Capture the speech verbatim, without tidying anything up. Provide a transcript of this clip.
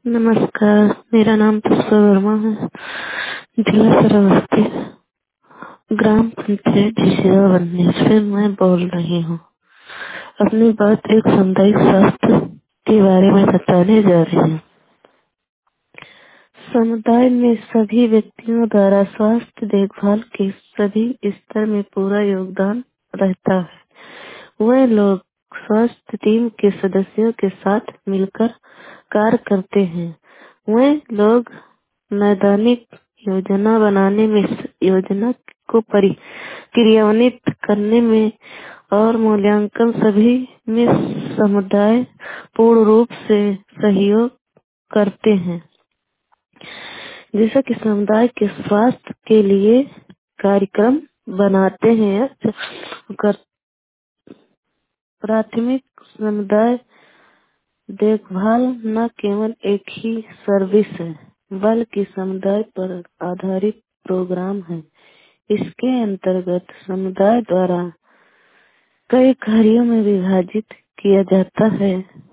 नमस्कार, मेरा नाम पुष्पा वर्मा है। जिला श्रावस्ती, ग्राम पंचायत झिझिया बनने से मैं बोल रही हूँ। अपनी बात एक सामुदायिक स्वास्थ्य के बारे में बताने जा रही हूँ। समुदाय में सभी व्यक्तियों द्वारा स्वास्थ्य देखभाल के सभी स्तर में पूरा योगदान रहता है। वह लोग स्वास्थ्य टीम के सदस्यों के साथ मिलकर कार्य करते हैं। वह लोग नैदानिक योजना बनाने में, योजना को परि क्रियान्वित करने में और मूल्यांकन सभी में समुदाय पूर्ण रूप से सहयोग करते हैं। जैसा कि समुदाय के स्वास्थ्य के लिए कार्यक्रम बनाते हैं। कर प्राथमिक समुदाय देखभाल न केवल एक ही सर्विस है, बल्कि समुदाय पर आधारित प्रोग्राम है। इसके अंतर्गत समुदाय द्वारा कई कार्यों में विभाजित किया जाता है।